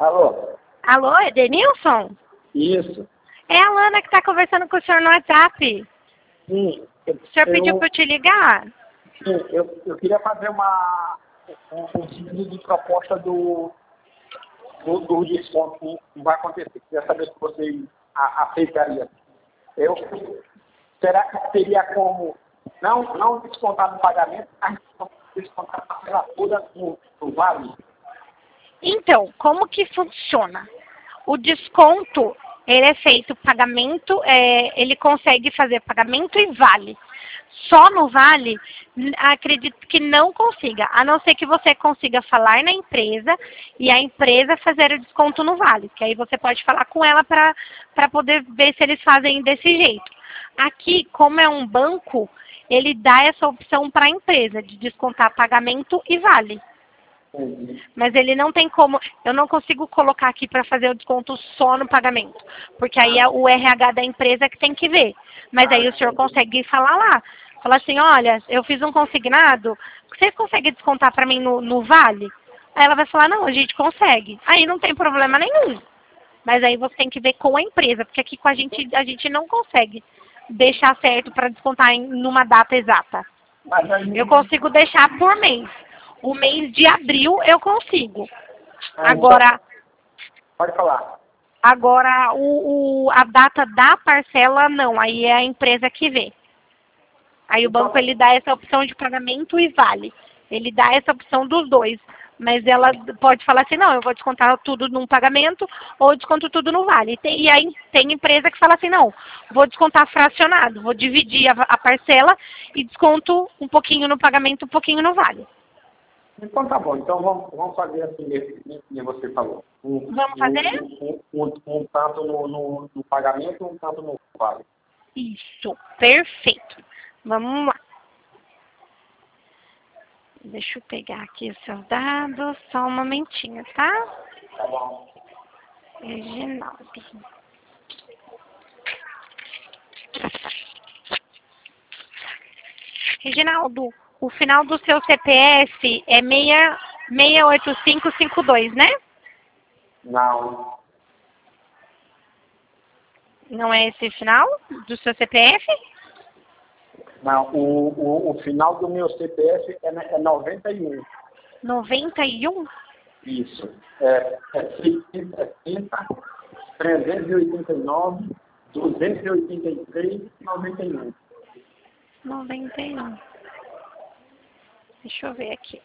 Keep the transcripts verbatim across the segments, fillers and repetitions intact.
Alô? Alô, é Denilson? Isso. É a Lana que está conversando com o senhor no WhatsApp. Sim. Eu, O senhor eu, pediu para eu te ligar? Sim, eu, eu queria fazer uma, um, um pedido de proposta do, do, do desconto que vai acontecer. Queria saber se vocês a, aceitariam. Eu, será que teria como não, não descontar no pagamento, mas descontar a parcela toda no, no vale? Então, como que funciona? O desconto, ele é feito pagamento, é, ele consegue fazer pagamento e vale. Só no vale, acredito que não consiga, a não ser que você consiga falar na empresa e a empresa fazer o desconto no vale, que aí você pode falar com ela para para poder ver se eles fazem desse jeito. Aqui, como é um banco, ele dá essa opção para a empresa de descontar pagamento e vale. Mas ele não tem como, eu não consigo colocar aqui para fazer o desconto só no pagamento, porque aí é o R H da empresa que tem que ver. Mas aí o senhor consegue falar lá, falar assim, olha, eu fiz um consignado, vocês conseguem descontar para mim no, no vale? Aí ela vai falar, não, a gente consegue. Aí não tem problema nenhum. Mas aí você tem que ver com a empresa, porque aqui com a gente, a gente não consegue deixar certo para descontar em numa data exata. Eu consigo deixar por mês. O mês de abril eu consigo. Agora, pode falar. Agora o, o, a data da parcela não, aí é a empresa que vê. Aí o banco ele dá essa opção de pagamento e vale. Ele dá essa opção dos dois. Mas ela pode falar assim, não, eu vou descontar tudo num pagamento ou desconto tudo no vale. E, tem, e aí tem empresa que fala assim, não, vou descontar fracionado, vou dividir a, a parcela e desconto um pouquinho no pagamento, um pouquinho no vale. Então tá bom, então vamos, vamos fazer assim mesmo que você falou. Um, vamos fazer? Um, um, um, um tanto no, no, no pagamento e um tanto no vale. Isso, perfeito. Vamos lá. Deixa eu pegar aqui os seus dados, só um momentinho, tá? Tá bom. Reginaldo. Reginaldo, o final do seu C P F é seis oito cinco cinco dois, né? Não. Não é esse final do seu C P F? Não, o, o, o final do meu C P F é, é noventa e um. noventa e um? Isso. É, é seiscentos e setenta, trezentos e oitenta e nove, duzentos e oitenta e três, noventa e um. noventa e um. Deixa eu ver aqui.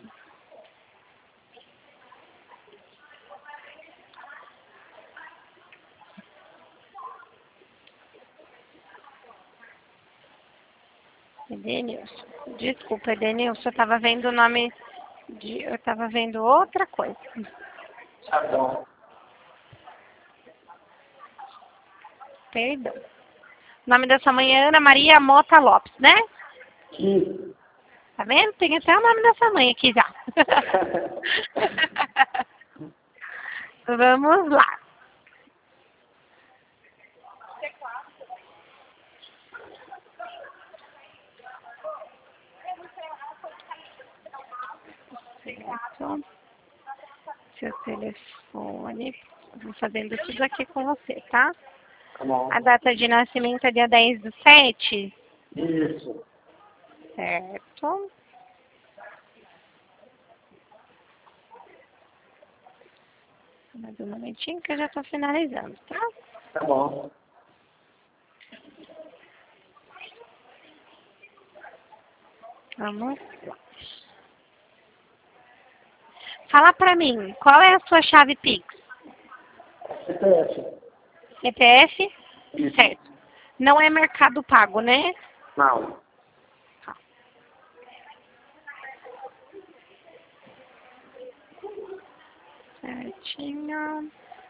Edenilson. Desculpa, Edenilson, eu estava vendo o nome de... Eu estava vendo outra coisa. Tá bom. Perdão. O nome da sua mãe é Ana Maria Mota Lopes, né? Isso. Tá vendo? Tem até o nome da sua mãe aqui já. Vamos lá. Certo. Seu telefone. Vou fazendo tudo aqui com você, tá? Tá bom. A data de nascimento é dia dez do sete? Isso. Certo. Mais um momentinho que eu já estou finalizando, tá? Tá bom. Vamos lá. Fala pra mim, qual é a sua chave Pix? C P F. C P F? Isso. Certo. Não é Mercado Pago, né? Não. Tá. Certinho.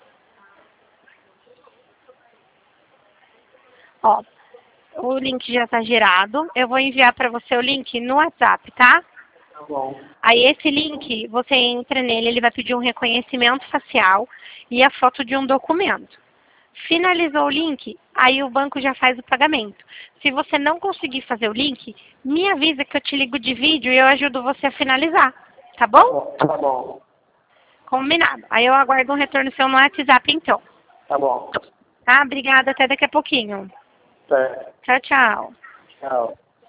Ó, o link já está gerado. Eu vou enviar para você o link no WhatsApp, tá? Tá bom. Aí esse link, você entra nele, ele vai pedir um reconhecimento facial e a foto de um documento. Finalizou o link, aí o banco já faz o pagamento. Se você não conseguir fazer o link, me avisa que eu te ligo de vídeo e eu ajudo você a finalizar, tá bom? Tá bom. Combinado. Aí eu aguardo um retorno seu no WhatsApp, então. Tá bom. Tá? Obrigada. Até daqui a pouquinho. Certo. Tchau, tchau. Tchau.